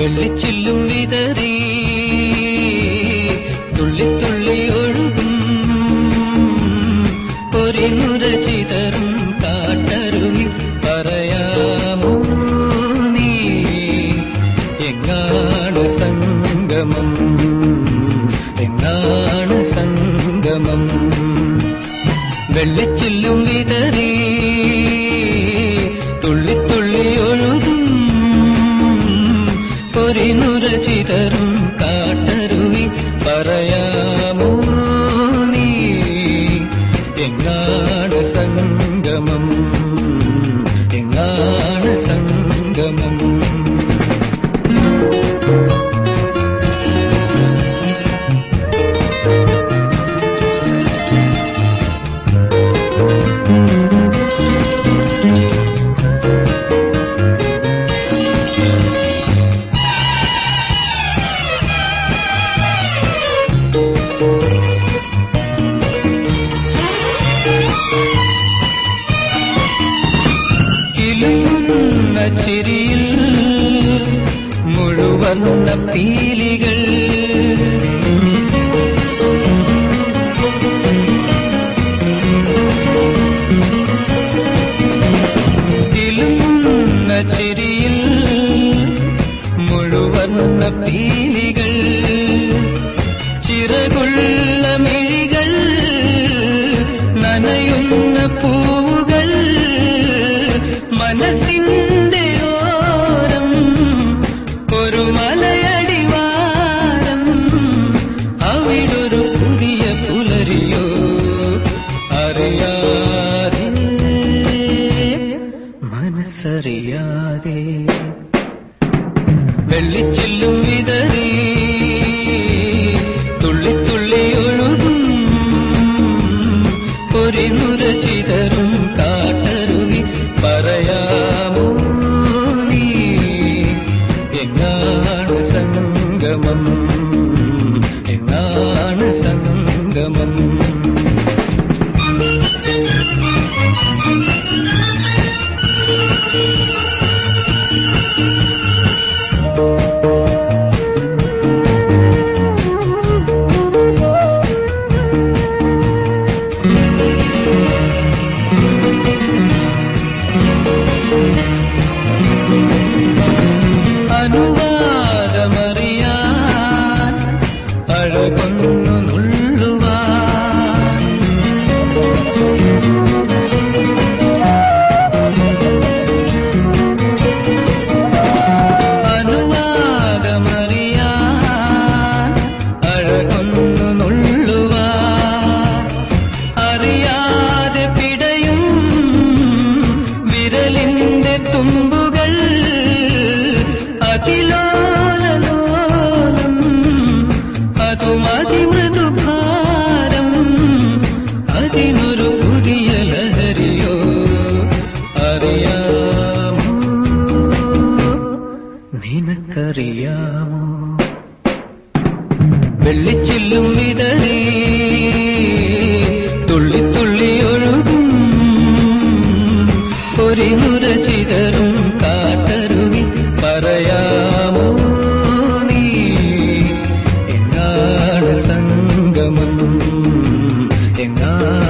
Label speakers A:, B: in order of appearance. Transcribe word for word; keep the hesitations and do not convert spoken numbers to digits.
A: വെള്ളിച്ചില്ലും വിതറി തുള്ളി തുള്ളി ഒഴുകും പൊരിനുര ചിതറും കാട്ടരുവി പറയാമോ നീ എങ്ങാണ് സംഗമം എങ്ങാണ് സംഗമം വെള്ളിച്ചില്ലും വിതറി തുള്ളി തുള്ളി ഒഴുകും പൊരിനുര ചിതറും കാട്ടരുവി പറയാമോ നീ എങ്ങാണ് സംഗമം എങ്ങാണ് സംഗമം കിലുങ്ങുന്ന ചിരിയിൽ മുഴുവന്ന പീലികൾ കിലുങ്ങുന്ന ചിരിയിൽ മുഴുവന്ന പീലികൾ ചിറകുള്ള മിഴികൾ നനയുന്ന പൂവുകൾ മനസ്സിന്റെ ഓരം ഒരു മലയടിവാരം അവിടൊരു പുതിയ പുലരിയോ അറിയാതെ മനസ്സറിയാതെ വെള്ളിച്ചില്ലും വിതറി തുള്ളി തുള്ളി ഒഴുകും പൊരിനുര ചിതറും കാട്ടരുവി പറയാമോ നീ എങ്ങാണ് സംഗമം എങ്ങാണ് സംഗമം അനുവാദമറിയാൻ അഴകൊന്നു നുള്ളുവാൻ അനുവാദമറിയാൻ അഴകൊന്നു നുള്ളുവാൻ അറിയാതെ പിടയും വിരലിന്റെ തുമ്പുകൾ അതിലോലലോലം അതുമതിമൃദുഭാരം അതിനൊരു പുതിയ ലഹരിയോ അറിയാമോ നിനക്കറിയാമോ വെള്ളിച്ചില്ലും വിതറി തുള്ളി തുള്ളി ഒഴുകും പൊരിനുര ചിതറും കാട്ടരുവി പറയാമോ നീ എങ്ങാണ് സംഗമം എങ്ങാണ്